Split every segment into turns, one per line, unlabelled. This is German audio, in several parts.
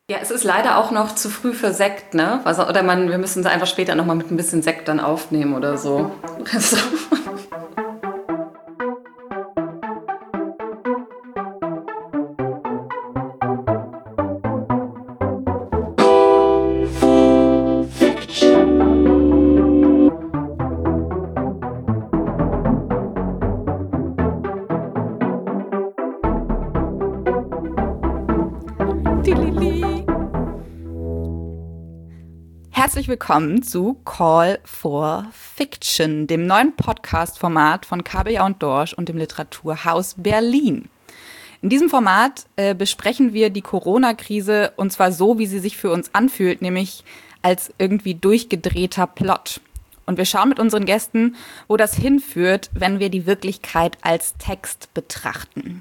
Ja, es ist leider auch noch zu früh für Sekt, ne? Also, wir müssen es einfach später nochmal mit ein bisschen Sekt dann aufnehmen oder so. Also.
Herzlich willkommen zu Call for Fiction, dem neuen Podcast-Format von Kabeljau und Dorsch und dem Literaturhaus Berlin. In diesem Format besprechen wir die Corona-Krise und zwar so, wie sie sich für uns anfühlt, nämlich als irgendwie durchgedrehter Plot. Und wir schauen mit unseren Gästen, wo das hinführt, wenn wir die Wirklichkeit als Text betrachten.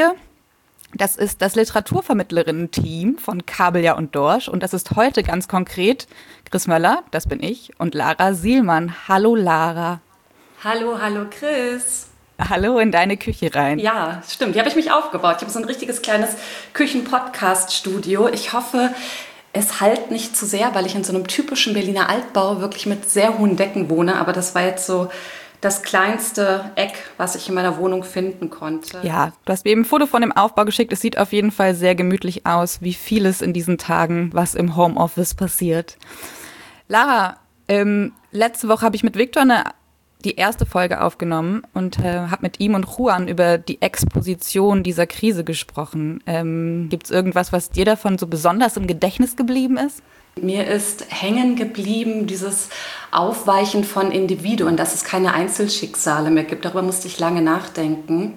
Das ist das Literaturvermittlerinnen-Team von Kabeljau und Dorsch und das ist heute ganz konkret Chris Möller, das bin ich, und Lara Sielmann. Hallo Lara.
Hallo Chris.
Hallo in deine Küche rein.
Ja, stimmt, die habe ich mich aufgebaut. Ich habe so ein richtiges kleines Küchen-Podcast-Studio. Ich hoffe, es hallt nicht zu sehr, weil ich in so einem typischen Berliner Altbau wirklich mit sehr hohen Decken wohne, aber das war jetzt so das kleinste Eck, was ich in meiner Wohnung finden konnte.
Ja, du hast mir eben ein Foto von dem Aufbau geschickt. Es sieht auf jeden Fall sehr gemütlich aus, wie vieles in diesen Tagen, was im Homeoffice passiert. Lara, letzte Woche habe ich mit Viktor die erste Folge aufgenommen und habe mit ihm und Juan über die Exposition dieser Krise gesprochen. Gibt es irgendwas, was dir davon so besonders im Gedächtnis geblieben ist?
Mir ist hängen geblieben dieses Aufweichen von Individuen, dass es keine Einzelschicksale mehr gibt. Darüber musste ich lange nachdenken.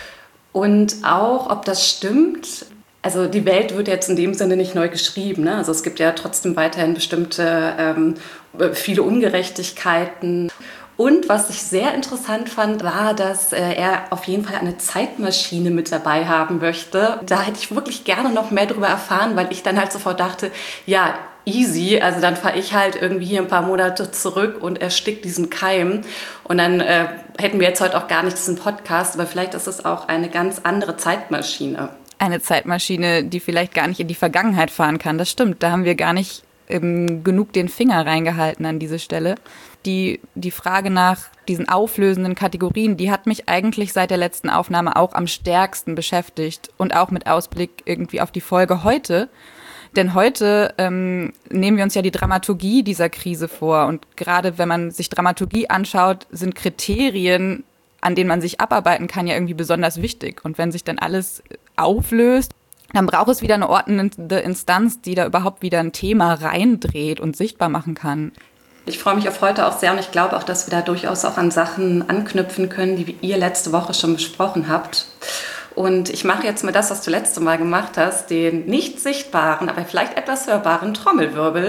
Und auch, ob das stimmt. Also die Welt wird jetzt in dem Sinne nicht neu geschrieben, ne? Also es gibt ja trotzdem weiterhin bestimmte, viele Ungerechtigkeiten. Und was ich sehr interessant fand, war, dass er auf jeden Fall eine Zeitmaschine mit dabei haben möchte. Da hätte ich wirklich gerne noch mehr darüber erfahren, weil ich dann halt sofort dachte, ja, easy, also dann fahre ich halt irgendwie hier ein paar Monate zurück und erstick diesen Keim. Und dann hätten wir jetzt heute auch gar nicht diesen Podcast, aber vielleicht ist es auch eine ganz andere Zeitmaschine.
Eine Zeitmaschine, die vielleicht gar nicht in die Vergangenheit fahren kann, das stimmt. Da haben wir gar nicht genug den Finger reingehalten an diese Stelle. Die Frage nach diesen auflösenden Kategorien, die hat mich eigentlich seit der letzten Aufnahme auch am stärksten beschäftigt und auch mit Ausblick irgendwie auf die Folge heute. Denn heute nehmen wir uns ja die Dramaturgie dieser Krise vor und gerade wenn man sich Dramaturgie anschaut, sind Kriterien, an denen man sich abarbeiten kann, ja irgendwie besonders wichtig. Und wenn sich dann alles auflöst, dann braucht es wieder eine ordnende Instanz, die da überhaupt wieder ein Thema reindreht und sichtbar machen kann.
Ich freue mich auf heute auch sehr und ich glaube auch, dass wir da durchaus auch an Sachen anknüpfen können, die ihr letzte Woche schon besprochen habt. Und ich mache jetzt mal das, was du letzte Mal gemacht hast, den nicht sichtbaren, aber vielleicht etwas hörbaren Trommelwirbel.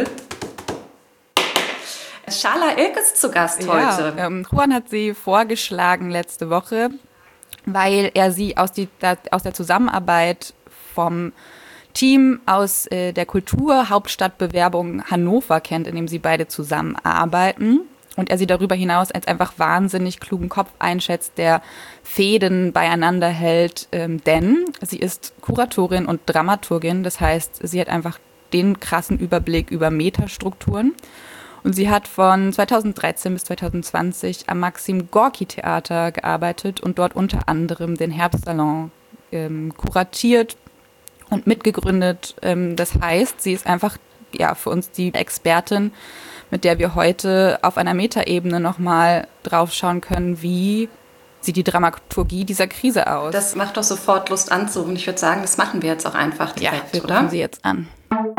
Schala Ilk ist zu Gast heute.
Juan hat sie vorgeschlagen letzte Woche, weil er sie aus der Zusammenarbeit vom Team aus der Kulturhauptstadtbewerbung Hannover kennt, in dem sie beide zusammenarbeiten. Und er sie darüber hinaus als einfach wahnsinnig klugen Kopf einschätzt, der Fäden beieinander hält, denn sie ist Kuratorin und Dramaturgin. Das heißt, sie hat einfach den krassen Überblick über Metastrukturen. Und sie hat von 2013 bis 2020 am Maxim-Gorki-Theater gearbeitet und dort unter anderem den Herbstsalon kuratiert und mitgegründet. Das heißt, sie ist einfach für uns die Expertin, mit der wir heute auf einer Metaebene nochmal drauf schauen können, wie sieht die Dramaturgie dieser Krise aus.
Das macht doch sofort Lust anzurufen. Ich würde sagen, das machen wir jetzt auch einfach direkt,
wir rufen sie jetzt an.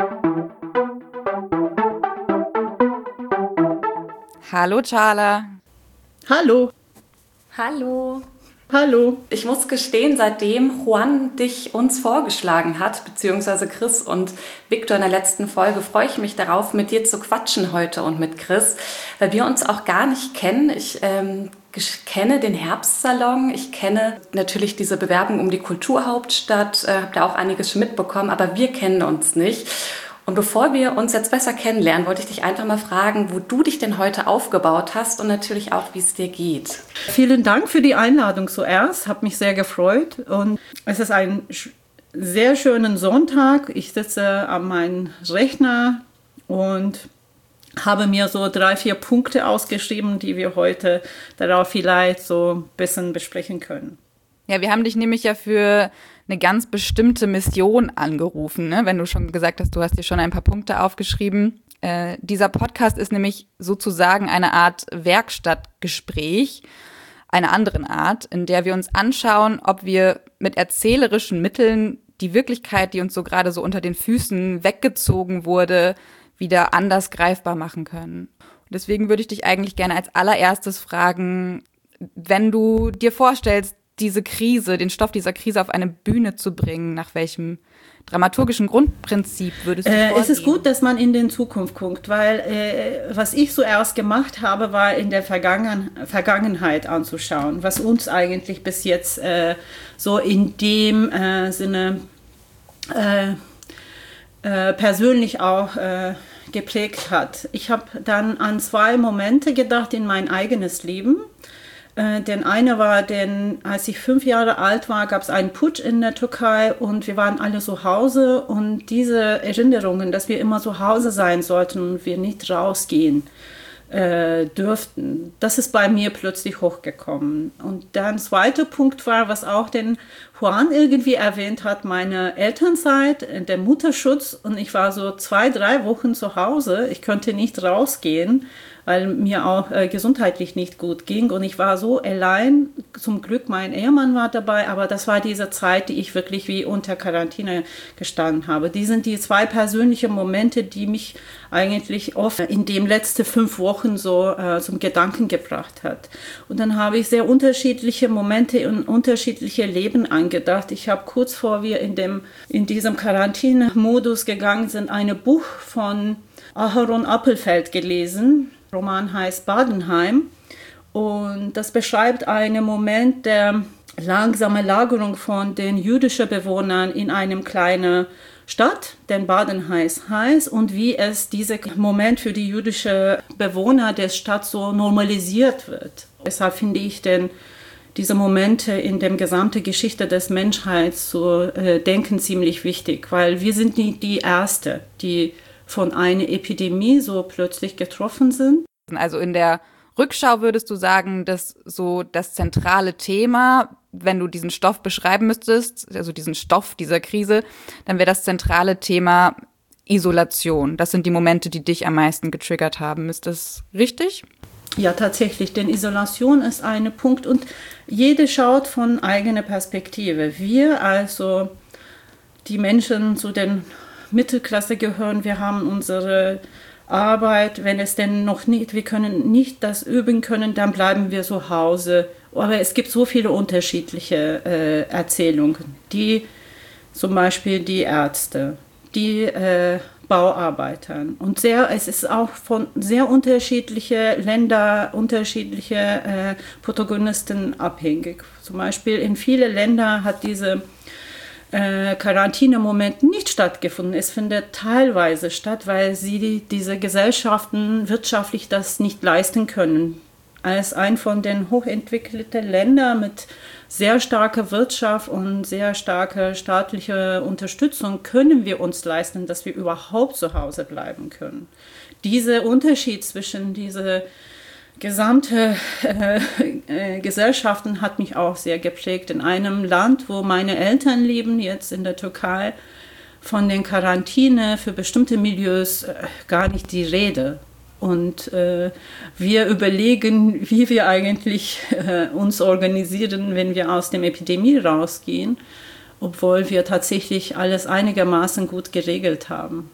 Hallo, Schala.
Hallo.
Hallo.
Hallo.
Ich muss gestehen, seitdem Juan dich uns vorgeschlagen hat, beziehungsweise Chris und Viktor in der letzten Folge, freue ich mich darauf, mit dir zu quatschen heute und mit Chris, weil wir uns auch gar nicht kennen. Ich kenne den Herbstsalon, ich kenne natürlich diese Bewerbung um die Kulturhauptstadt, habe da auch einiges schon mitbekommen, aber wir kennen uns nicht. Und bevor wir uns jetzt besser kennenlernen, wollte ich dich einfach mal fragen, wo du dich denn heute aufgebaut hast und natürlich auch, wie es dir geht.
Vielen Dank für die Einladung zuerst, habe mich sehr gefreut und es ist ein sehr schönen Sonntag. Ich sitze an meinem Rechner und habe mir so 3-4 Punkte ausgeschrieben, die wir heute darauf vielleicht so ein bisschen besprechen können.
Ja, wir haben dich nämlich ja für eine ganz bestimmte Mission angerufen, ne? Wenn du schon gesagt hast, du hast dir schon ein paar Punkte aufgeschrieben. Dieser Podcast ist nämlich sozusagen eine Art Werkstattgespräch, einer anderen Art, in der wir uns anschauen, ob wir mit erzählerischen Mitteln die Wirklichkeit, die uns so gerade so unter den Füßen weggezogen wurde, wieder anders greifbar machen können. Und deswegen würde ich dich eigentlich gerne als allererstes fragen, wenn du dir vorstellst, diese Krise, den Stoff dieser Krise auf eine Bühne zu bringen, nach welchem dramaturgischen Grundprinzip würdest du vorgehen?
Es ist gut, dass man in die Zukunft guckt, weil was ich zuerst gemacht habe, war in der Vergangenheit anzuschauen, was uns eigentlich bis jetzt so in dem Sinne persönlich auch geprägt hat. Ich habe dann an 2 Momente gedacht in mein eigenes Leben. Denn eine war, als ich 5 Jahre alt war, gab es einen Putsch in der Türkei und wir waren alle zu Hause. Und diese Erinnerungen, dass wir immer zu Hause sein sollten und wir nicht rausgehen dürften, das ist bei mir plötzlich hochgekommen. Und dann zweiter Punkt war, was auch den Juan irgendwie erwähnt hat, meine Elternzeit, der Mutterschutz. Und ich war so 2-3 Wochen zu Hause. Ich konnte nicht rausgehen, weil mir auch gesundheitlich nicht gut ging. Und ich war so allein. Zum Glück, mein Ehemann war dabei, aber das war diese Zeit, die ich wirklich wie unter Quarantäne gestanden habe. Die sind die 2 persönlichen Momente, die mich eigentlich oft in den letzten 5 Wochen so zum Gedanken gebracht hat. Und dann habe ich sehr unterschiedliche Momente und unterschiedliche Leben angedacht. Ich habe kurz vor wir in diesem Quarantäne-Modus gegangen sind, ein Buch von Aharon Appelfeld gelesen. Der Roman heißt Badenheim und das beschreibt einen Moment der langsamen Lagerung von den jüdischen Bewohnern in einem kleinen Stadt, den Badenheim heißt, und wie es dieser Moment für die jüdischen Bewohner der Stadt so normalisiert wird. Deshalb finde ich diese Momente in der gesamten Geschichte des Menschheit zu denken ziemlich wichtig, weil wir sind nicht die Erste, die von einer Epidemie so plötzlich getroffen sind.
Also in der Rückschau würdest du sagen, dass so das zentrale Thema, wenn du diesen Stoff beschreiben müsstest, also diesen Stoff dieser Krise, dann wäre das zentrale Thema Isolation. Das sind die Momente, die dich am meisten getriggert haben. Ist das richtig?
Ja, tatsächlich, denn Isolation ist ein Punkt und jede schaut von eigener Perspektive. Wir, also die Menschen zu den Mittelklasse gehören, wir haben unsere Arbeit, wenn es denn noch nicht, wir können nicht das üben können, dann bleiben wir zu Hause. Aber es gibt so viele unterschiedliche Erzählungen, die zum Beispiel die Ärzte, die Bauarbeitern und es ist auch von sehr unterschiedlichen Ländern, unterschiedliche Protagonisten abhängig. Zum Beispiel in vielen Ländern hat diese Quarantänemoment nicht stattgefunden. Es findet teilweise statt, weil diese Gesellschaften wirtschaftlich das nicht leisten können. Als ein von den hochentwickelten Ländern mit sehr starker Wirtschaft und sehr starker staatlicher Unterstützung können wir uns leisten, dass wir überhaupt zu Hause bleiben können. Dieser Unterschied zwischen diese gesamte Gesellschaften hat mich auch sehr geprägt. In einem Land, wo meine Eltern leben, jetzt in der Türkei, von den Quarantäne für bestimmte Milieus gar nicht die Rede. Und wir überlegen, wie wir eigentlich uns organisieren, wenn wir aus der Epidemie rausgehen, obwohl wir tatsächlich alles einigermaßen gut geregelt haben.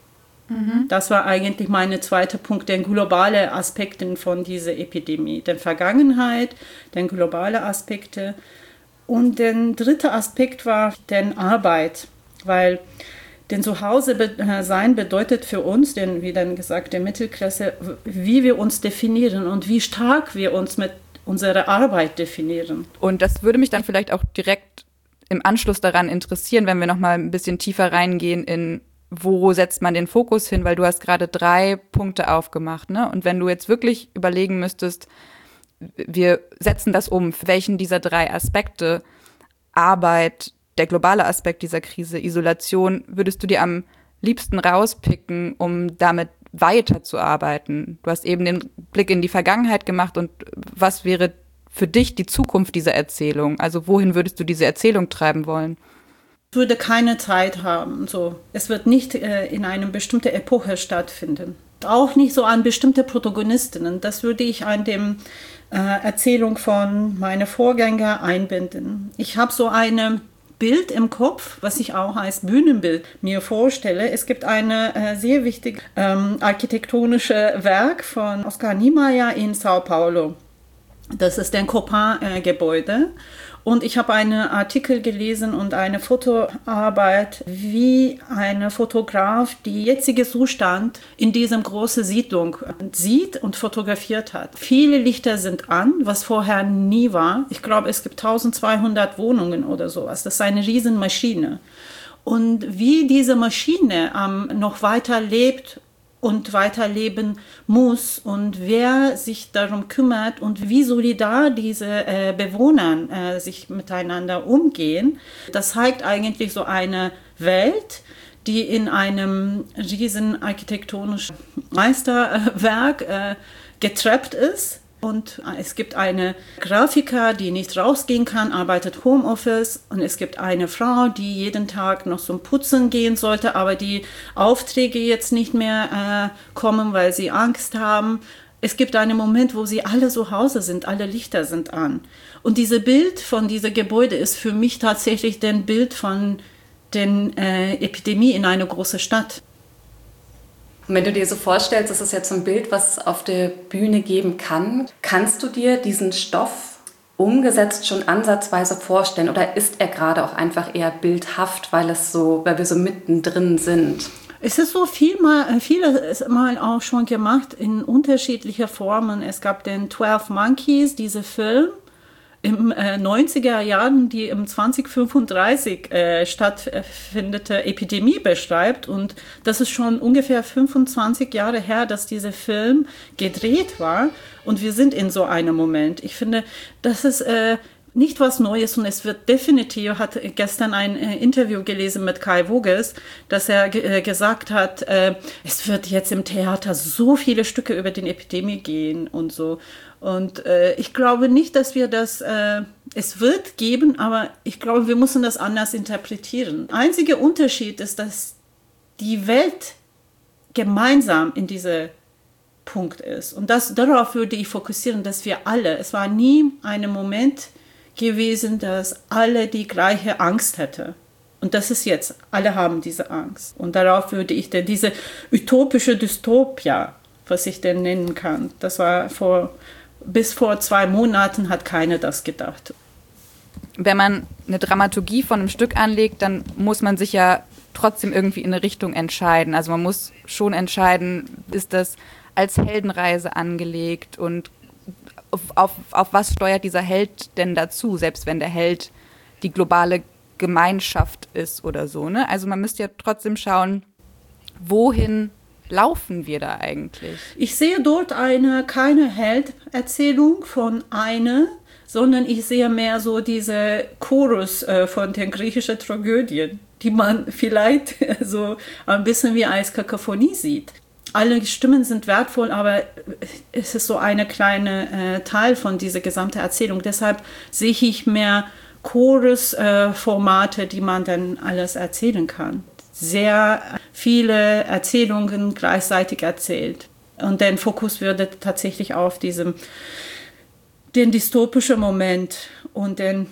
Das war eigentlich mein zweiter Punkt, der globale Aspekte von dieser Epidemie. Der Vergangenheit, der globale Aspekte. Und der dritte Aspekt war die Arbeit, weil denn Zuhause sein bedeutet für uns, denn wie dann gesagt, der Mittelklasse, wie wir uns definieren und wie stark wir uns mit unserer Arbeit definieren.
Und das würde mich dann vielleicht auch direkt im Anschluss daran interessieren, wenn wir noch mal ein bisschen tiefer reingehen in wo setzt man den Fokus hin, weil du hast gerade 3 Punkte aufgemacht, ne? Und wenn du jetzt wirklich überlegen müsstest, wir setzen das um, für welchen dieser 3 Aspekte, Arbeit, der globale Aspekt dieser Krise, Isolation, würdest du dir am liebsten rauspicken, um damit weiterzuarbeiten? Du hast eben den Blick in die Vergangenheit gemacht und was wäre für dich die Zukunft dieser Erzählung? Also wohin würdest du diese Erzählung treiben wollen?
Ich würde keine Zeit haben. So. Es wird nicht in einer bestimmten Epoche stattfinden. Auch nicht so an bestimmte Protagonistinnen. Das würde ich an dem Erzählung von meinen Vorgängern einbinden. Ich habe so ein Bild im Kopf, was ich auch als Bühnenbild mir vorstelle. Es gibt eine sehr wichtige architektonische Werk von Oscar Niemeyer in Sao Paulo. Das ist der Copan-Gebäude. Und ich habe einen Artikel gelesen und eine Fotoarbeit, wie ein Fotograf die jetzige Zustand in diesem großen Siedlung sieht und fotografiert hat. Viele Lichter sind an, was vorher nie war. Ich glaube, es gibt 1200 Wohnungen oder sowas. Das ist eine Riesenmaschine. Und wie diese Maschine noch weiter lebt und weiterleben muss und wer sich darum kümmert und wie solidar diese Bewohner sich miteinander umgehen. Das zeigt eigentlich so eine Welt, die in einem riesen architektonischen Meisterwerk getrappt ist. Und es gibt eine Grafiker, die nicht rausgehen kann, arbeitet Homeoffice. Und es gibt eine Frau, die jeden Tag noch zum Putzen gehen sollte, aber die Aufträge jetzt nicht mehr kommen, weil sie Angst haben. Es gibt einen Moment, wo sie alle zu Hause sind, alle Lichter sind an. Und dieses Bild von diesem Gebäude ist für mich tatsächlich ein Bild von der Epidemie in einer großen Stadt.
Und wenn du dir so vorstellst, das ist jetzt so ein Bild, was es auf der Bühne geben kann, kannst du dir diesen Stoff umgesetzt schon ansatzweise vorstellen oder ist er gerade auch einfach eher bildhaft, weil wir so mittendrin sind?
Es ist so vieles Mal auch schon gemacht in unterschiedlicher Formen. Es gab den 12 Monkeys, diese Film, im 90er Jahren, die im 2035 stattfindende Epidemie beschreibt. Und das ist schon ungefähr 25 Jahre her, dass dieser Film gedreht war. Und wir sind in so einem Moment. Ich finde, das ist nicht was Neues und es wird definitiv, hat gestern ein Interview gelesen mit Kai Voges, dass er gesagt hat, es wird jetzt im Theater so viele Stücke über die Epidemie gehen und so. Und ich glaube nicht, dass wir das, es wird geben, aber ich glaube, wir müssen das anders interpretieren. Der einzige Unterschied ist, dass die Welt gemeinsam in diesem Punkt ist. Und darauf würde ich fokussieren, dass wir alle, es war nie ein Moment gewesen, dass alle die gleiche Angst hätten. Und das ist jetzt, alle haben diese Angst. Und darauf würde ich denn diese utopische Dystopia, was ich denn nennen kann, das war bis vor 2 Monaten hat keiner das gedacht.
Wenn man eine Dramaturgie von einem Stück anlegt, dann muss man sich ja trotzdem irgendwie in eine Richtung entscheiden. Also man muss schon entscheiden, ist das als Heldenreise angelegt und auf was steuert dieser Held denn dazu, selbst wenn der Held die globale Gemeinschaft ist oder so, ne? Also man müsste ja trotzdem schauen, wohin laufen wir da eigentlich?
Ich sehe dort keine Helderzählung von einer, sondern ich sehe mehr so diese Chorus von den griechischen Tragödien, die man vielleicht so ein bisschen wie als Kakophonie sieht. Alle Stimmen sind wertvoll, aber es ist so eine kleine Teil von dieser gesamten Erzählung. Deshalb sehe ich mehr Chorus-Formate, die man dann alles erzählen kann. Sehr viele Erzählungen gleichzeitig erzählt. Und der Fokus würde tatsächlich auf den dystopischen Moment und den,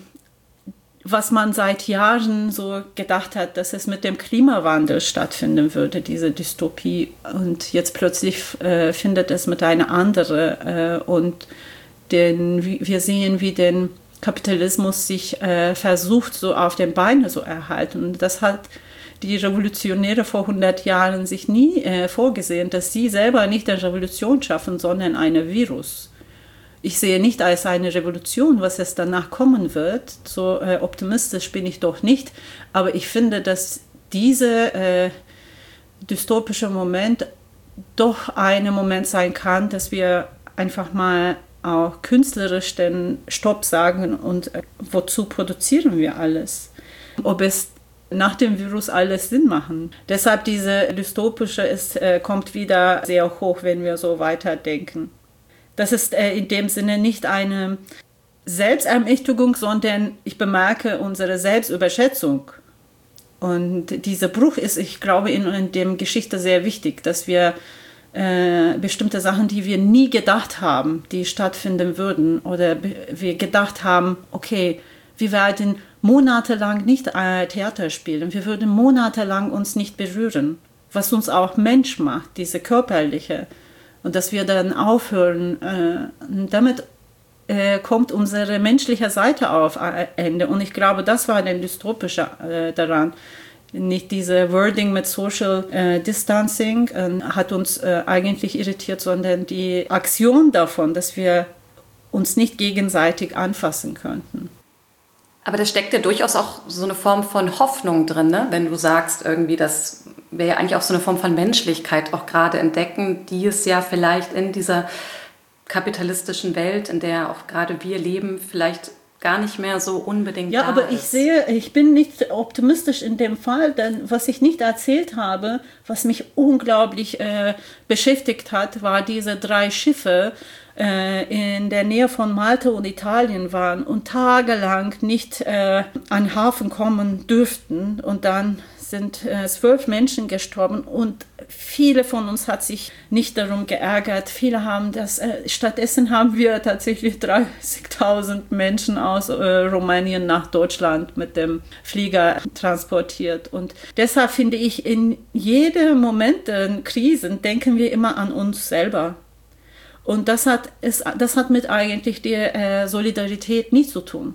was man seit Jahren so gedacht hat, dass es mit dem Klimawandel stattfinden würde, diese Dystopie. Und jetzt plötzlich findet es mit einer anderen. Und wir sehen, wie der Kapitalismus sich versucht, so auf den Beinen zu erhalten. Und das hat die Revolutionäre vor 100 Jahren sich nie vorgesehen, dass sie selber nicht eine Revolution schaffen, sondern ein Virus. Ich sehe nicht als eine Revolution, was es danach kommen wird. So optimistisch bin ich doch nicht. Aber ich finde, dass dieser dystopische Moment doch ein Moment sein kann, dass wir einfach mal auch künstlerisch den Stopp sagen und wozu produzieren wir alles. ob es nach dem Virus alles Sinn machen. Deshalb diese dystopische kommt wieder sehr hoch, wenn wir so weiterdenken. Das ist in dem Sinne nicht eine Selbstermächtigung, sondern ich bemerke unsere Selbstüberschätzung. Und dieser Bruch ist, ich glaube, in der Geschichte sehr wichtig, dass wir bestimmte Sachen, die wir nie gedacht haben, die stattfinden würden, oder wir gedacht haben, okay, wir werden monatelang nicht Theater spielen, wir würden monatelang uns nicht berühren, was uns auch Mensch macht, diese körperliche. Und dass wir dann aufhören, damit kommt unsere menschliche Seite auf Ende. Und ich glaube, das war der dystopische daran. Nicht diese Wording mit Social Distancing hat uns eigentlich irritiert, sondern die Aktion davon, dass wir uns nicht gegenseitig anfassen könnten.
Aber da steckt ja durchaus auch so eine Form von Hoffnung drin, ne? Wenn du sagst, irgendwie, das wäre ja eigentlich auch so eine Form von Menschlichkeit auch gerade entdecken, die es ja vielleicht in dieser kapitalistischen Welt, in der auch gerade wir leben, vielleicht gar nicht mehr so unbedingt
ja,
da
aber
ist.
ich bin nicht optimistisch in dem Fall, denn was ich nicht erzählt habe, was mich unglaublich beschäftigt hat, war diese 3 Schiffe, in der Nähe von Malta und Italien waren und tagelang nicht an Hafen kommen dürften. Und dann sind 12 Menschen gestorben und viele von uns hat sich nicht darum geärgert. Viele haben das, stattdessen haben wir tatsächlich 30.000 Menschen aus Rumänien nach Deutschland mit dem Flieger transportiert. Und deshalb finde ich, in jedem Moment der Krisen denken wir immer an uns selber. Und das hat mit eigentlich der Solidarität nichts zu tun.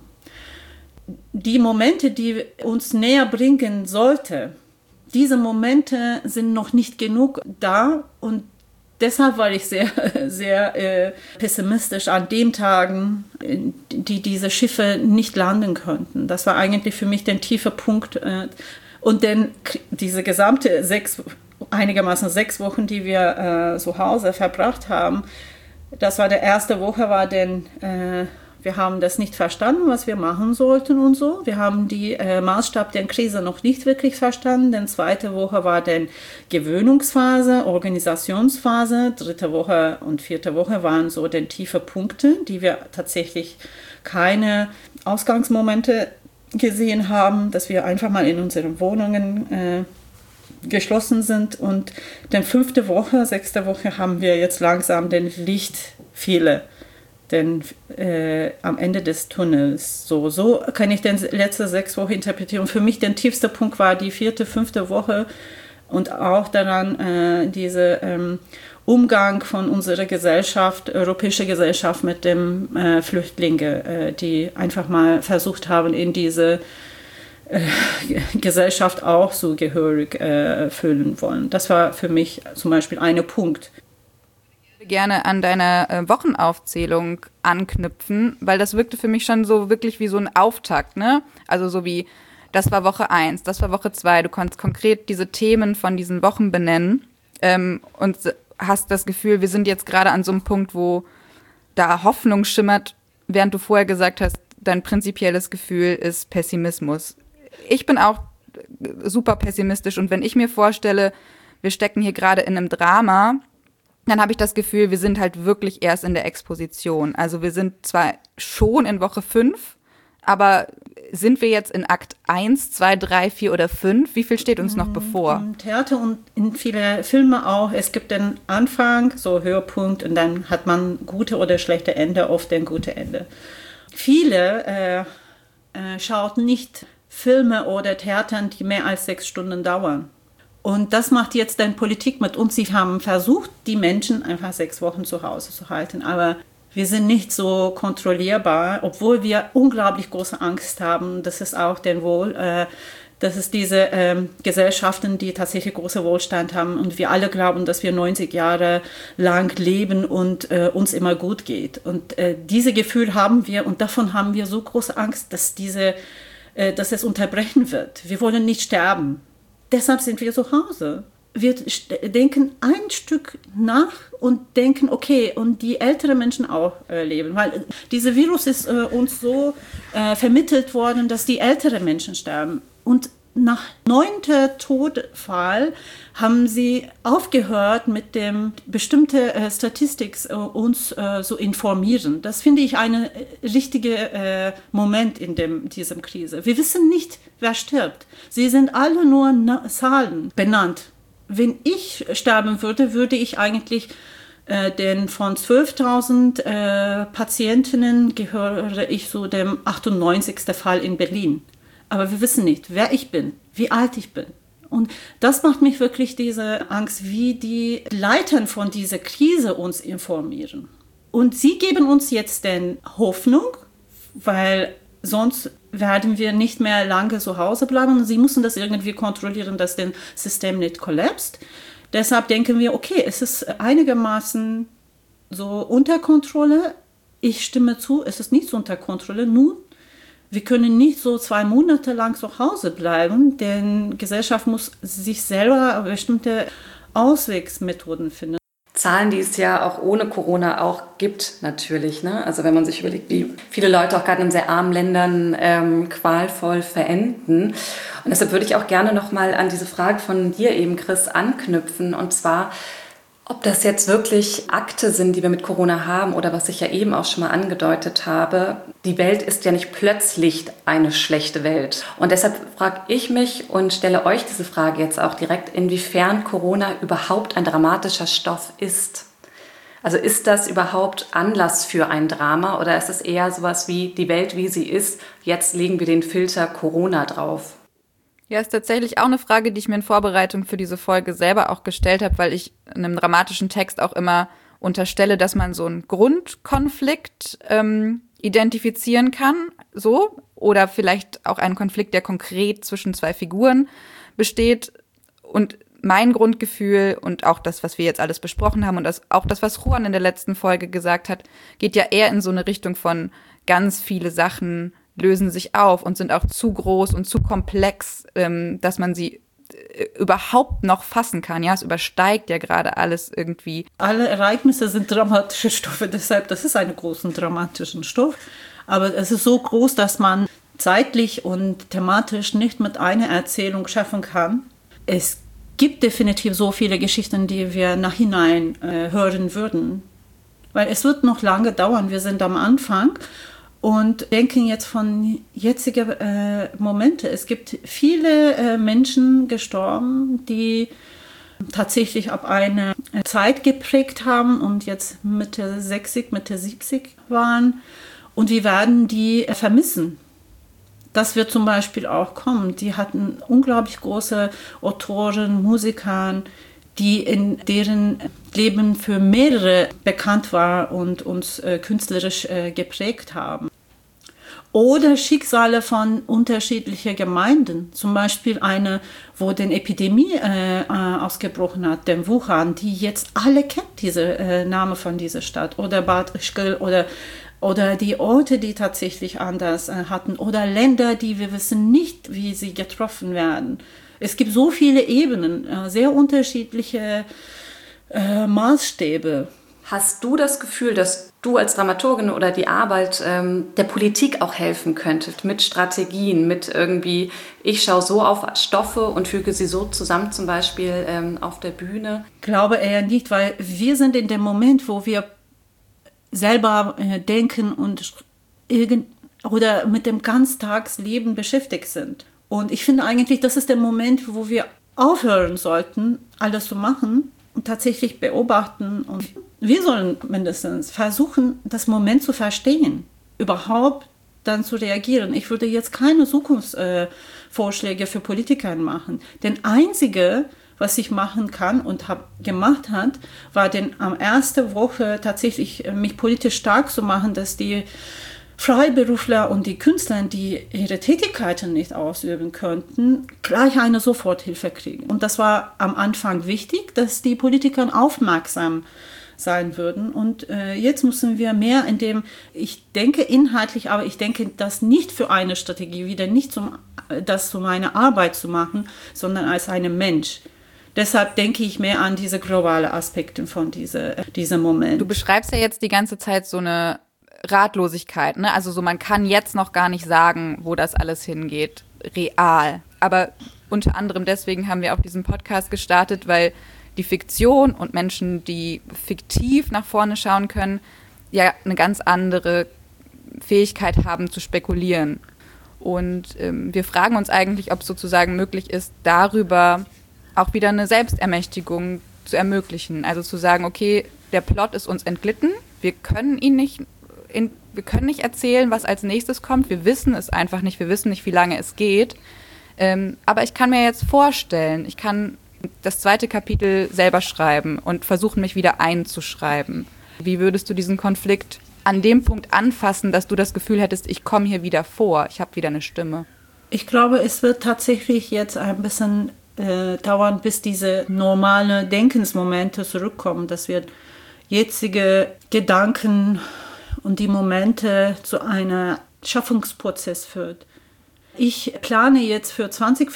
Die Momente, die uns näher bringen sollten, diese Momente sind noch nicht genug da. Und deshalb war ich sehr, sehr pessimistisch an den Tagen, die diese Schiffe nicht landen konnten. Das war eigentlich für mich der tiefe Punkt. Und dann diese gesamte einigermaßen 6 Wochen, die wir zu Hause verbracht haben, das war der erste Woche, wir haben das nicht verstanden, was wir machen sollten und so. Wir haben die Maßstab der Krise noch nicht wirklich verstanden. Die zweite Woche war dann Gewöhnungsphase, Organisationsphase. 3. Woche und 4. Woche waren so die tiefe Punkte, die wir tatsächlich keine Ausgangsmomente gesehen haben, dass wir einfach mal in unseren Wohnungen geschlossen sind. Und dann 5. Woche, 6. Woche haben wir jetzt langsam den Licht viele, denn am Ende des Tunnels. So kann ich den letzten 6 Wochen interpretieren. Für mich der tiefste Punkt war die 4., 5. Woche und auch daran dieser Umgang von unserer Gesellschaft, europäische Gesellschaft mit dem Flüchtlinge, die einfach mal versucht haben, in diese Gesellschaft auch zugehörig fühlen wollen. Das war für mich zum Beispiel ein Punkt.
Ich würde gerne an deiner Wochenaufzählung anknüpfen, weil das wirkte für mich schon so wirklich wie so ein Auftakt, ne? Also so wie, das war Woche 1, das war Woche 2, du konntest konkret diese Themen von diesen Wochen benennen und hast das Gefühl, wir sind jetzt gerade an so einem Punkt, wo da Hoffnung schimmert, während du vorher gesagt hast, dein prinzipielles Gefühl ist Pessimismus. Ich bin auch super pessimistisch und wenn ich mir vorstelle, wir stecken hier gerade in einem Drama, dann habe ich das Gefühl, wir sind halt wirklich erst in der Exposition. Also wir sind zwar schon in Woche 5, aber sind wir jetzt in Akt 1, 2, 3, 4 oder 5? Wie viel steht uns noch bevor?
Im Theater und in vielen Filmen auch. Es gibt den Anfang, so Höhepunkt und dann hat man gute oder schlechte Ende, oft ein gutes Ende. Viele schauten nicht Filme oder Theatern, die mehr als 6 Stunden dauern. Und das macht jetzt dann Politik mit uns. Sie haben versucht, die Menschen einfach 6 Wochen zu Hause zu halten. Aber wir sind nicht so kontrollierbar, obwohl wir unglaublich große Angst haben. Das ist auch das ist diese Gesellschaften, die tatsächlich großen Wohlstand haben. Und wir alle glauben, dass wir 90 Jahre lang leben und uns immer gut geht. Und dieses Gefühl haben wir und davon haben wir so große Angst, dass es unterbrechen wird. Wir wollen nicht sterben. Deshalb sind wir zu Hause. Wir denken ein Stück nach und denken, okay, und die älteren Menschen auch leben. Weil dieser Virus ist uns so vermittelt worden, dass die älteren Menschen sterben. Und nach 9. Todfall haben sie aufgehört, mit dem bestimmte Statistik uns so informieren. Das finde ich ein richtiger Moment in diesem Krise. Wir wissen nicht, wer stirbt. Sie sind alle nur Zahlen benannt. Wenn ich sterben würde, würde ich eigentlich denn von 12.000 Patientinnen gehöre ich zu dem 98. Fall in Berlin. Aber wir wissen nicht, wer ich bin, wie alt ich bin. Und das macht mich wirklich diese Angst, wie die Leiter von dieser Krise uns informieren. Und sie geben uns jetzt denn Hoffnung, weil sonst werden wir nicht mehr lange zu Hause bleiben. Und sie müssen das irgendwie kontrollieren, dass das System nicht kollapst. Deshalb denken wir, okay, es ist einigermaßen so unter Kontrolle. Ich stimme zu, es ist nicht so unter Kontrolle. Nun, wir können nicht so 2 Monate lang zu Hause bleiben, denn die Gesellschaft muss sich selber bestimmte Auswegsmethoden finden.
Zahlen, die es ja auch ohne Corona auch gibt, natürlich. Ne? Also wenn man sich überlegt, wie viele Leute auch gerade in sehr armen Ländern qualvoll verenden. Und deshalb würde ich auch gerne nochmal an diese Frage von dir eben, Chris, anknüpfen. Und zwar, ob das jetzt wirklich Akte sind, die wir mit Corona haben oder was ich ja eben auch schon mal angedeutet habe. Die Welt ist ja nicht plötzlich eine schlechte Welt. Und deshalb frage ich mich und stelle euch diese Frage jetzt auch direkt, inwiefern Corona überhaupt ein dramatischer Stoff ist. Also ist das überhaupt Anlass für ein Drama oder ist es eher sowas wie die Welt, wie sie ist, jetzt legen wir den Filter Corona drauf?
Ja, ist tatsächlich auch eine Frage, die ich mir in Vorbereitung für diese Folge selber auch gestellt habe, weil ich in einem dramatischen Text auch immer unterstelle, dass man so einen Grundkonflikt identifizieren kann, so, oder vielleicht auch einen Konflikt, der konkret zwischen 2 Figuren besteht. Und mein Grundgefühl und auch das, was wir jetzt alles besprochen haben und auch das, was Juan in der letzten Folge gesagt hat, geht ja eher in so eine Richtung von ganz viele Sachen lösen sich auf und sind auch zu groß und zu komplex, dass man sie überhaupt noch fassen kann. Ja, es übersteigt ja gerade alles irgendwie.
Alle Ereignisse sind dramatische Stoffe, deshalb, das ist ein großer dramatischer Stoff. Aber es ist so groß, dass man zeitlich und thematisch nicht mit einer Erzählung schaffen kann. Es gibt definitiv so viele Geschichten, die wir nachhinein hören würden. Weil es wird noch lange dauern, wir sind am Anfang. Und denken jetzt von jetzigen Momente. Es gibt viele Menschen gestorben, die tatsächlich ab einer Zeit geprägt haben und jetzt Mitte 60, Mitte 70 waren. Und wir werden die vermissen. Das wird zum Beispiel auch kommen. Die hatten unglaublich große Autoren, Musiker, die in deren Leben für mehrere bekannt war und uns künstlerisch geprägt haben. Oder Schicksale von unterschiedlichen Gemeinden, zum Beispiel eine, wo die Epidemie ausgebrochen hat, dem Wuhan, die jetzt alle kennt, diese Name von dieser Stadt, oder Bad Ischgl oder die Orte, die tatsächlich anders hatten, oder Länder, die wir wissen nicht, wie sie getroffen werden. Es gibt so viele Ebenen, sehr unterschiedliche Maßstäbe.
Hast du das Gefühl, dass du als Dramaturgin oder die Arbeit der Politik auch helfen könntest mit Strategien, mit irgendwie, ich schaue so auf Stoffe und füge sie so zusammen, zum Beispiel auf der Bühne?
Ich glaube eher nicht, weil wir sind in dem Moment, wo wir selber denken und oder mit dem Ganztagsleben beschäftigt sind. Und ich finde eigentlich, das ist der Moment, wo wir aufhören sollten, alles zu machen und tatsächlich beobachten. Und wir sollen mindestens versuchen, das Moment zu verstehen, überhaupt dann zu reagieren. Ich würde jetzt keine Zukunftsvorschläge für Politiker machen. Denn Einzige, was ich machen kann und gemacht hat, war am ersten Woche tatsächlich mich politisch stark zu machen, dass die Freiberufler und die Künstler, die ihre Tätigkeiten nicht ausüben könnten, gleich eine Soforthilfe kriegen. Und das war am Anfang wichtig, dass die Politiker aufmerksam sein würden. Und jetzt müssen wir mehr ich denke inhaltlich, aber ich denke das nicht für eine Strategie, wieder nicht das zu meiner Arbeit zu machen, sondern als ein Mensch. Deshalb denke ich mehr an diese globalen Aspekte von diesem Moment.
Du beschreibst ja jetzt die ganze Zeit so eine Ratlosigkeit, ne? Also so, man kann jetzt noch gar nicht sagen, wo das alles hingeht, real. Aber unter anderem deswegen haben wir auch diesen Podcast gestartet, weil die Fiktion und Menschen, die fiktiv nach vorne schauen können, ja eine ganz andere Fähigkeit haben zu spekulieren. Und wir fragen uns eigentlich, ob es sozusagen möglich ist, darüber auch wieder eine Selbstermächtigung zu ermöglichen. Also zu sagen, okay, der Plot ist uns entglitten, wir können nicht erzählen, was als nächstes kommt, wir wissen es einfach nicht, wir wissen nicht, wie lange es geht. Aber ich kann mir jetzt vorstellen, ich kann das 2. Kapitel selber schreiben und versuchen, mich wieder einzuschreiben. Wie würdest du diesen Konflikt an dem Punkt anfassen, dass du das Gefühl hättest, ich komme hier wieder vor, ich habe wieder eine Stimme?
Ich glaube, es wird tatsächlich jetzt ein bisschen dauern, bis diese normalen Denkensmomente zurückkommen, dass wir jetzige Gedanken und die Momente zu einem Schaffungsprozess führt. Ich plane jetzt für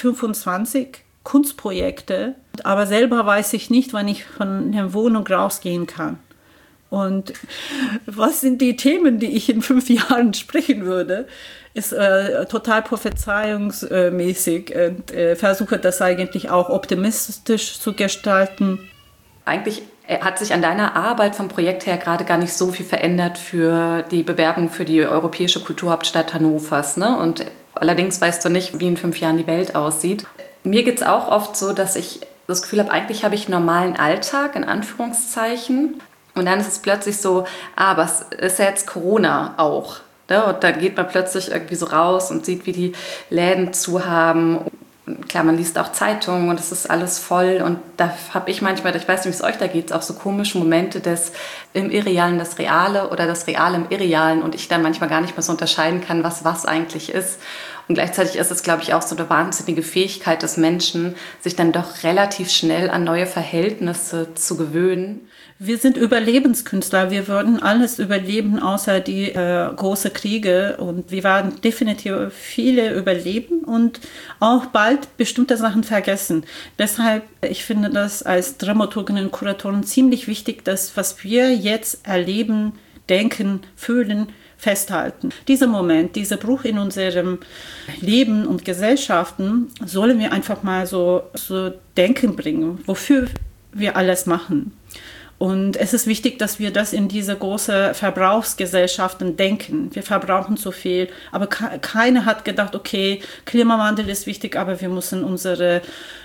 2025 Kunstprojekte, aber selber weiß ich nicht, wann ich von der Wohnung rausgehen kann. Und was sind die Themen, die ich in 5 Jahren sprechen würde, ist total prophezeiungsmäßig und versuche das eigentlich auch optimistisch zu gestalten.
Eigentlich hat sich an deiner Arbeit vom Projekt her gerade gar nicht so viel verändert für die Bewerbung für die Europäische Kulturhauptstadt Hannovers, ne? Und allerdings weißt du nicht, wie in 5 Jahren die Welt aussieht. Mir geht es auch oft so, dass ich das Gefühl habe, eigentlich habe ich einen normalen Alltag, in Anführungszeichen. Und dann ist es plötzlich so, aber es ist ja jetzt Corona auch. Ne? Und dann geht man plötzlich irgendwie so raus und sieht, wie die Läden zu haben. Und klar, man liest auch Zeitungen und es ist alles voll. Und da habe ich manchmal, ich weiß nicht, wie es euch da geht, auch so komische Momente des im Irrealen das Reale oder das Reale im Irrealen. Und ich dann manchmal gar nicht mehr so unterscheiden kann, was eigentlich ist. Und gleichzeitig ist es, glaube ich, auch so eine wahnsinnige Fähigkeit des Menschen, sich dann doch relativ schnell an neue Verhältnisse zu gewöhnen.
Wir sind Überlebenskünstler, wir würden alles überleben, außer die großen Kriege. Und wir werden definitiv viele überleben und auch bald bestimmte Sachen vergessen. Deshalb, ich finde das als Dramaturgin und Kuratorin ziemlich wichtig, dass was wir jetzt erleben, denken, fühlen, festhalten. Dieser Moment, dieser Bruch in unserem Leben und Gesellschaften sollen wir einfach mal so denken bringen, wofür wir alles machen. Und es ist wichtig, dass wir das in diese großen Verbrauchsgesellschaften denken. Wir verbrauchen zu viel, aber keiner hat gedacht, okay, Klimawandel ist wichtig, aber wir müssen unsere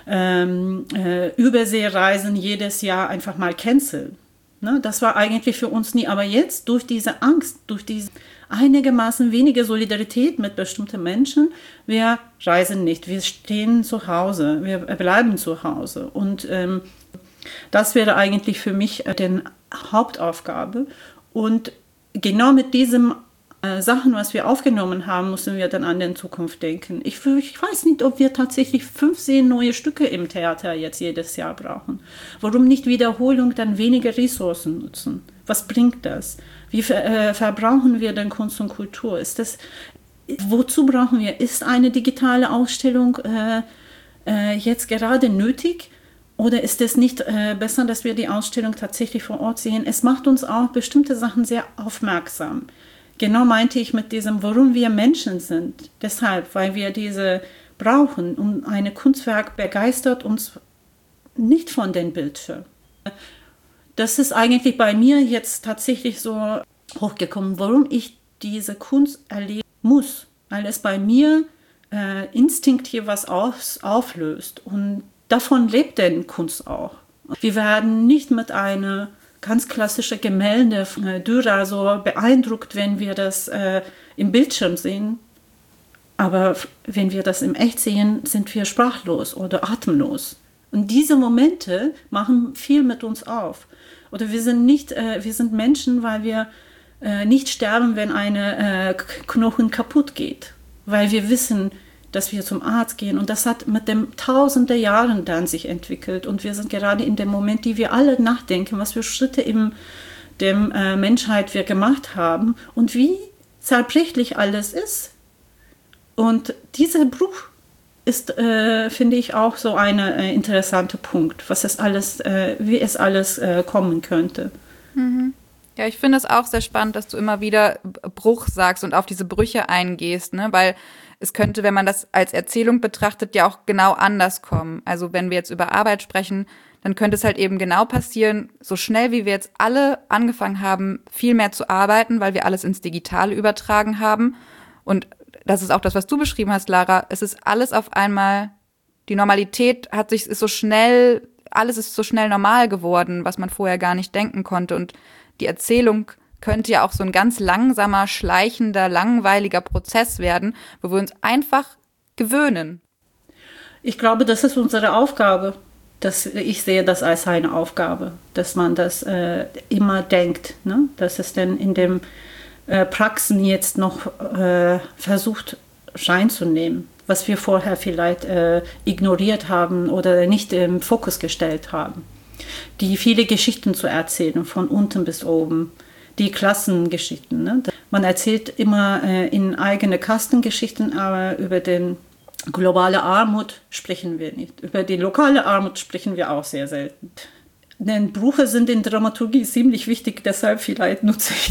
Überseereisen jedes Jahr einfach mal canceln. Ne? Das war eigentlich für uns nie. Aber jetzt durch diese Angst, durch diese einigermaßen wenige Solidarität mit bestimmten Menschen, wir reisen nicht, wir stehen zu Hause, wir bleiben zu Hause. Und das wäre eigentlich für mich die Hauptaufgabe. Und genau mit diesen Sachen, was wir aufgenommen haben, müssen wir dann an die Zukunft denken. Ich weiß nicht, ob wir tatsächlich 15 neue Stücke im Theater jetzt jedes Jahr brauchen. Warum nicht Wiederholung, dann weniger Ressourcen nutzen? Was bringt das? Wie verbrauchen wir denn Kunst und Kultur? Wozu brauchen wir? Ist eine digitale Ausstellung jetzt gerade nötig? Oder ist es nicht besser, dass wir die Ausstellung tatsächlich vor Ort sehen? Es macht uns auch bestimmte Sachen sehr aufmerksam. Genau meinte ich mit diesem, warum wir Menschen sind. Deshalb, weil wir diese brauchen. Und ein Kunstwerk begeistert uns nicht von den Bildschirmen. Das ist eigentlich bei mir jetzt tatsächlich so hochgekommen, warum ich diese Kunst erleben muss. Weil es bei mir instinktiv was auflöst. Und davon lebt denn Kunst auch. Wir werden nicht mit einer ganz klassischen Gemälde von Dürer so beeindruckt, wenn wir das im Bildschirm sehen. Aber wenn wir das im Echt sehen, sind wir sprachlos oder atemlos. Und diese Momente machen viel mit uns auf. Oder wir sind Menschen, weil wir nicht sterben, wenn eine Knochen kaputt geht. Weil wir wissen, dass wir zum Arzt gehen. Und das hat mit dem tausende Jahren dann sich entwickelt. Und wir sind gerade in dem Moment, die wir alle nachdenken, was für Schritte in der Menschheit wir gemacht haben und wie zerbrechlich alles ist. Und dieser Bruch ist, finde ich, auch so ein interessanter Punkt, wie es alles kommen könnte.
Mhm. Ja, ich finde es auch sehr spannend, dass du immer wieder Bruch sagst und auf diese Brüche eingehst, ne? Weil es könnte, wenn man das als Erzählung betrachtet, ja auch genau anders kommen. Also wenn wir jetzt über Arbeit sprechen, dann könnte es halt eben genau passieren, so schnell wie wir jetzt alle angefangen haben, viel mehr zu arbeiten, weil wir alles ins Digitale übertragen haben. Und das ist auch das, was du beschrieben hast, Lara. Es ist alles auf einmal, die Normalität ist so schnell, alles ist so schnell normal geworden, was man vorher gar nicht denken konnte. Und die Erzählung könnte ja auch so ein ganz langsamer, schleichender, langweiliger Prozess werden, wo wir uns einfach gewöhnen.
Ich glaube, das ist unsere Aufgabe. Ich sehe das als eine Aufgabe, dass man das immer denkt, ne? Dass es denn in dem Praxen jetzt noch versucht reinzunehmen, was wir vorher vielleicht ignoriert haben oder nicht im Fokus gestellt haben. Die viele Geschichten zu erzählen, von unten bis oben, die Klassengeschichten. Ne? Man erzählt immer in eigene Kastengeschichten, aber über den globale Armut sprechen wir nicht. Über die lokale Armut sprechen wir auch sehr selten. Denn Brüche sind in Dramaturgie ziemlich wichtig, deshalb vielleicht nutze ich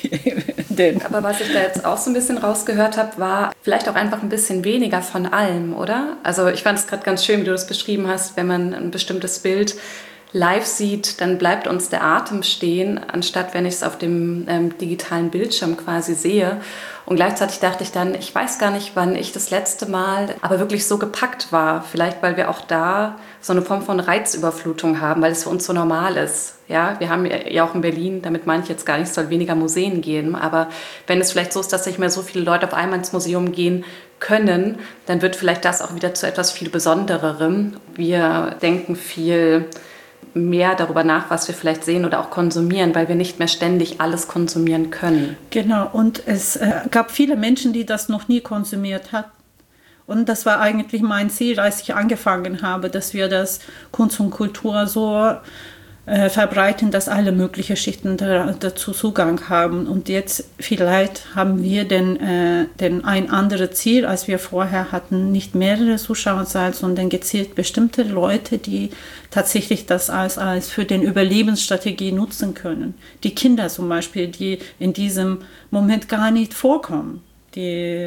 den.
Aber was ich da jetzt auch so ein bisschen rausgehört habe, war vielleicht auch einfach ein bisschen weniger von allem, oder? Also ich fand es gerade ganz schön, wie du das beschrieben hast, wenn man ein bestimmtes Bild live sieht, dann bleibt uns der Atem stehen, anstatt wenn ich es auf dem digitalen Bildschirm quasi sehe. Und gleichzeitig dachte ich dann, ich weiß gar nicht, wann ich das letzte Mal aber wirklich so gepackt war. Vielleicht, weil wir auch da so eine Form von Reizüberflutung haben, weil es für uns so normal ist. Ja, wir haben ja auch in Berlin, damit meine ich jetzt gar nicht, es soll weniger Museen geben, aber wenn es vielleicht so ist, dass nicht mehr so viele Leute auf einmal ins Museum gehen können, dann wird vielleicht das auch wieder zu etwas viel Besondererem. Wir denken viel mehr darüber nach, was wir vielleicht sehen oder auch konsumieren, weil wir nicht mehr ständig alles konsumieren können.
Genau, und es gab viele Menschen, die das noch nie konsumiert hatten. Und das war eigentlich mein Ziel, als ich angefangen habe, dass wir das Kunst und Kultur so verbreiten, dass alle möglichen Schichten dazu Zugang haben. Und jetzt vielleicht haben wir denn ein anderes Ziel, als wir vorher hatten, nicht mehrere Zuschauerzahlen, sondern gezielt bestimmte Leute, die tatsächlich das als für den Überlebensstrategie nutzen können. Die Kinder zum Beispiel, die in diesem Moment gar nicht vorkommen, die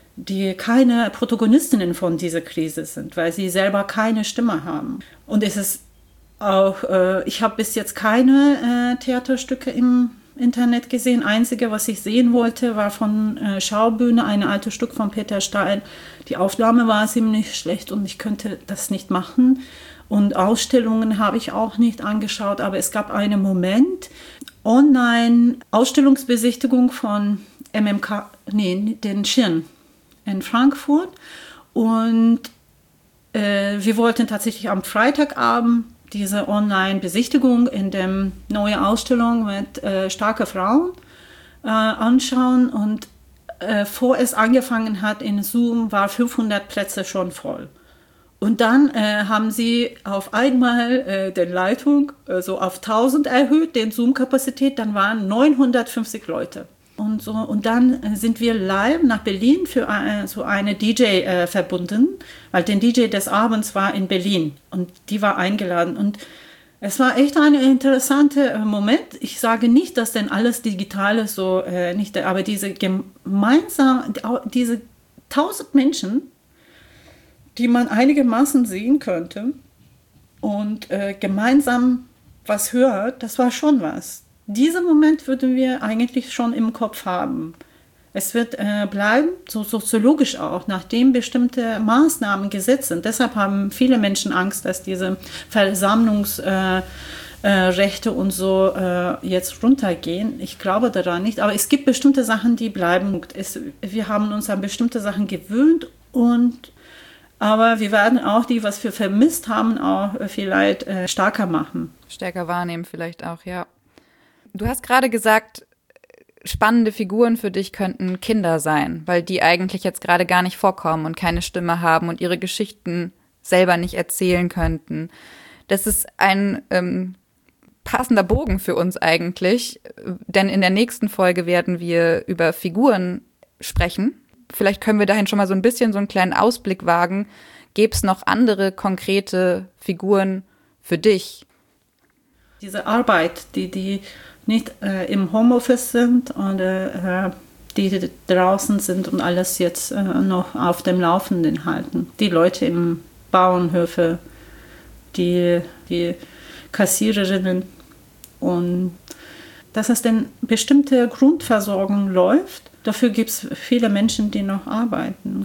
keine Protagonistinnen von dieser Krise sind, weil sie selber keine Stimme haben. Und es ist auch, ich habe bis jetzt keine Theaterstücke im Internet gesehen. Einzige, was ich sehen wollte, war von Schaubühne, ein altes Stück von Peter Stein. Die Aufnahme war ziemlich schlecht und ich könnte das nicht machen. Und Ausstellungen habe ich auch nicht angeschaut, aber es gab einen Moment, Online-Ausstellungsbesichtigung von den Schirn in Frankfurt. Und wir wollten tatsächlich am Freitagabend diese Online-Besichtigung in der neuen Ausstellung mit starken Frauen anschauen. Und vor es angefangen hat in Zoom, war 500 Plätze schon voll. Und dann haben sie auf einmal die Leitung so auf 1000 erhöht, den Zoom-Kapazität, dann waren 950 Leute. Und, so, und dann sind wir live nach Berlin für so eine DJ verbunden, weil der DJ des Abends war in Berlin und die war eingeladen. Und es war echt ein interessanter Moment. Ich sage nicht, dass denn alles Digitale so nicht, aber diese 1000 Menschen, die man einigermaßen sehen könnte und gemeinsam was hört, das war schon was. Diesen Moment würden wir eigentlich schon im Kopf haben. Es wird bleiben, so soziologisch auch, nachdem bestimmte Maßnahmen gesetzt sind. Deshalb haben viele Menschen Angst, dass diese Versammlungsrechte und so jetzt runtergehen. Ich glaube daran nicht, aber es gibt bestimmte Sachen, die bleiben. Wir haben uns an bestimmte Sachen gewöhnt, aber wir werden auch die, was wir vermisst haben, auch vielleicht stärker machen.
Stärker wahrnehmen vielleicht auch, ja. Du hast gerade gesagt, spannende Figuren für dich könnten Kinder sein, weil die eigentlich jetzt gerade gar nicht vorkommen und keine Stimme haben und ihre Geschichten selber nicht erzählen könnten. Das ist ein passender Bogen für uns eigentlich, denn in der nächsten Folge werden wir über Figuren sprechen. Vielleicht können wir dahin schon mal so ein bisschen so einen kleinen Ausblick wagen. Gäbe es noch andere konkrete Figuren für dich?
Diese Arbeit, die nicht im Homeoffice sind oder die draußen sind und alles jetzt noch auf dem Laufenden halten. Die Leute im Bauernhöfe, die Kassiererinnen, und dass es denn bestimmte Grundversorgung läuft. Dafür gibt es viele Menschen, die noch arbeiten.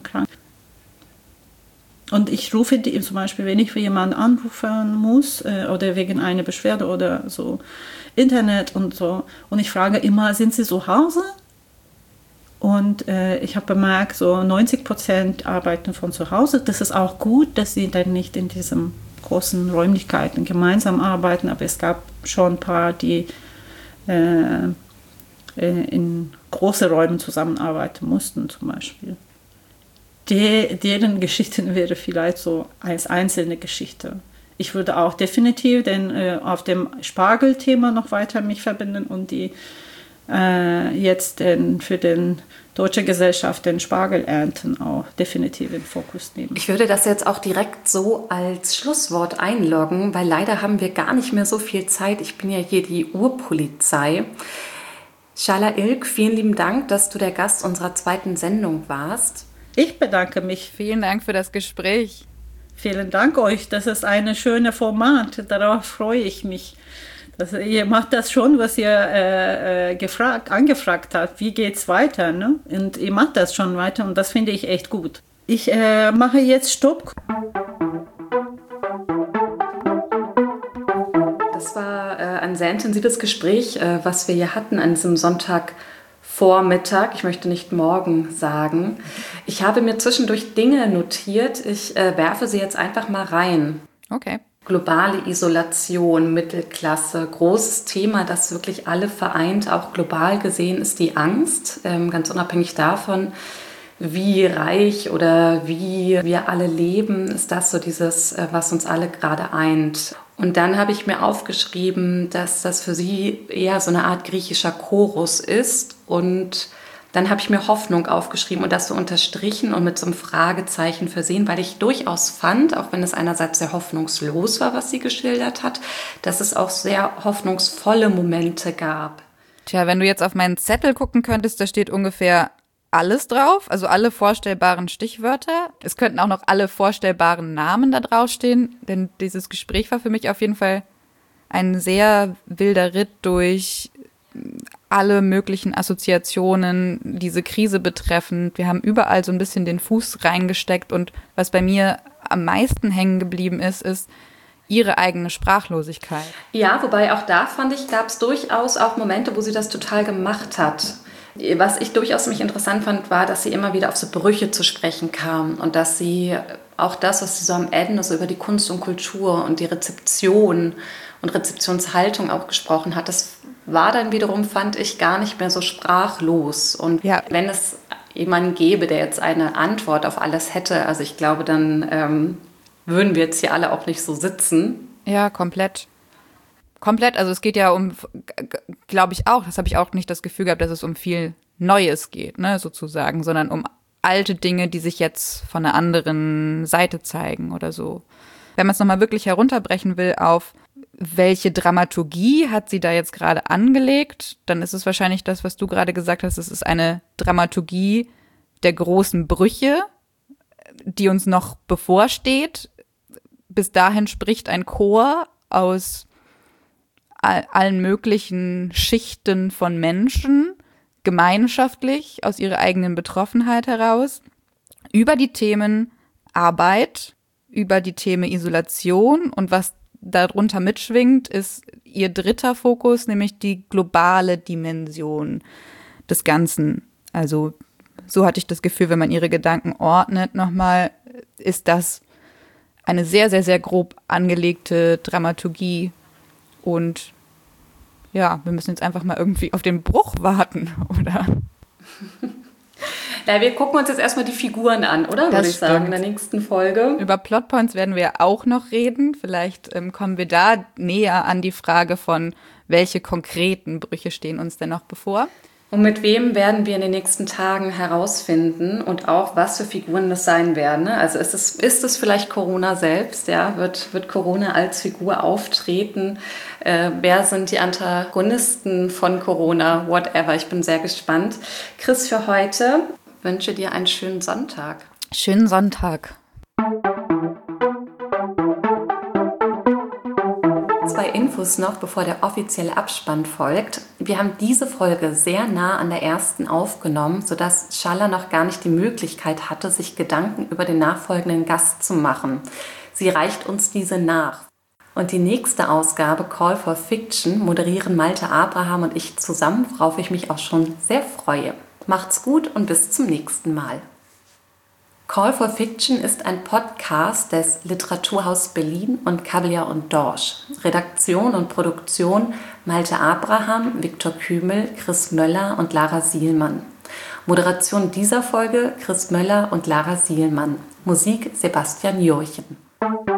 Und ich rufe die, zum Beispiel, wenn ich für jemanden anrufen muss oder wegen einer Beschwerde oder so Internet und so, und ich frage immer, sind Sie zu Hause? Und ich habe bemerkt, so 90% arbeiten von zu Hause. Das ist auch gut, dass sie dann nicht in diesen großen Räumlichkeiten gemeinsam arbeiten, aber es gab schon ein paar, die in großen Räumen zusammenarbeiten mussten zum Beispiel. Deren Geschichten wäre vielleicht so als einzelne Geschichte. Ich würde auch definitiv auf dem Spargelthema noch weiter mich verbinden und die jetzt für den Deutsche Gesellschaft den Spargelernten auch definitiv in den Fokus nehmen.
Ich würde das jetzt auch direkt so als Schlusswort einloggen, weil leider haben wir gar nicht mehr so viel Zeit. Ich bin ja hier die Urpolizei. Shala Ilk, vielen lieben Dank, dass du der Gast unserer zweiten Sendung warst.
Ich bedanke mich.
Vielen Dank für das Gespräch.
Vielen Dank euch. Das ist ein schönes Format. Darauf freue ich mich. Ihr macht das schon, was ihr angefragt habt. Wie geht's weiter? Ne? Und ihr macht das schon weiter und das finde ich echt gut. Ich mache jetzt Stopp.
Das war ein sehr intensives Gespräch, was wir hier hatten an diesem Sonntagvormittag. Ich möchte nicht morgen sagen. Ich habe mir zwischendurch Dinge notiert. Ich werfe sie jetzt einfach mal rein.
Okay.
Globale Isolation, Mittelklasse, großes Thema, das wirklich alle vereint, auch global gesehen, ist die Angst. Ganz unabhängig davon, wie reich oder wie wir alle leben, ist das so dieses, was uns alle gerade eint. Und dann habe ich mir aufgeschrieben, dass das für sie eher so eine Art griechischer Chorus ist. Und dann habe ich mir Hoffnung aufgeschrieben und das so unterstrichen und mit so einem Fragezeichen versehen, weil ich durchaus fand, auch wenn es einerseits sehr hoffnungslos war, was sie geschildert hat, dass es auch sehr hoffnungsvolle Momente gab.
Tja, wenn du jetzt auf meinen Zettel gucken könntest, da steht ungefähr alles drauf, also alle vorstellbaren Stichwörter. Es könnten auch noch alle vorstellbaren Namen da draufstehen, denn dieses Gespräch war für mich auf jeden Fall ein sehr wilder Ritt durch alle möglichen Assoziationen, diese Krise betreffend. Wir haben überall so ein bisschen den Fuß reingesteckt und was bei mir am meisten hängen geblieben ist ihre eigene Sprachlosigkeit.
Ja, wobei auch da fand ich, gab es durchaus auch Momente, wo sie das total gemacht hat. Was ich durchaus mich interessant fand, war, dass sie immer wieder auf so Brüche zu sprechen kam und dass sie auch das, was sie so am Ende so über die Kunst und Kultur und die Rezeption und Rezeptionshaltung auch gesprochen hat, das war dann wiederum, fand ich, gar nicht mehr so sprachlos. Und ja, wenn es jemanden gäbe, der jetzt eine Antwort auf alles hätte, also ich glaube, dann würden wir jetzt hier alle auch nicht so sitzen.
Ja, komplett. Komplett, also es geht ja um, glaube ich auch, das habe ich auch nicht das Gefühl gehabt, dass es um viel Neues geht, ne, sozusagen, sondern um alte Dinge, die sich jetzt von einer anderen Seite zeigen oder so. Wenn man es nochmal wirklich herunterbrechen will auf welche Dramaturgie hat sie da jetzt gerade angelegt, dann ist es wahrscheinlich das, was du gerade gesagt hast, es ist eine Dramaturgie der großen Brüche, die uns noch bevorsteht. Bis dahin spricht ein Chor aus allen möglichen Schichten von Menschen, gemeinschaftlich, aus ihrer eigenen Betroffenheit heraus, über die Themen Arbeit, über die Themen Isolation und was darunter mitschwingt, ist ihr dritter Fokus, nämlich die globale Dimension des Ganzen. Also so hatte ich das Gefühl, wenn man ihre Gedanken ordnet nochmal, ist das eine sehr, sehr, sehr grob angelegte Dramaturgie. Und ja, wir müssen jetzt einfach mal irgendwie auf den Bruch warten, oder?
Ja, wir gucken uns jetzt erstmal die Figuren an, oder? Würde ich sagen, in der nächsten Folge.
Über Plotpoints werden wir auch noch reden. Vielleicht kommen wir da näher an die Frage von, welche konkreten Brüche stehen uns denn noch bevor.
Und mit wem werden wir in den nächsten Tagen herausfinden und auch, was für Figuren das sein werden. Ne? Also ist es vielleicht Corona selbst? Ja? Wird Corona als Figur auftreten? Wer sind die Antagonisten von Corona? Whatever, ich bin sehr gespannt. Chris, für heute wünsche dir einen schönen Sonntag.
Schönen Sonntag.
2 Infos noch, bevor der offizielle Abspann folgt. Wir haben diese Folge sehr nah an der ersten aufgenommen, sodass Schala noch gar nicht die Möglichkeit hatte, sich Gedanken über den nachfolgenden Gast zu machen. Sie reicht uns diese nach. Und die nächste Ausgabe, Call for Fiction, moderieren Malte Abraham und ich zusammen, worauf ich mich auch schon sehr freue. Macht's gut und bis zum nächsten Mal. Call for Fiction ist ein Podcast des Literaturhaus Berlin und Kabeljau und Dorsch. Redaktion und Produktion Malte Abraham, Viktor Kümel, Chris Möller und Lara Sielmann. Moderation dieser Folge Chris Möller und Lara Sielmann. Musik Sebastian Jurchen.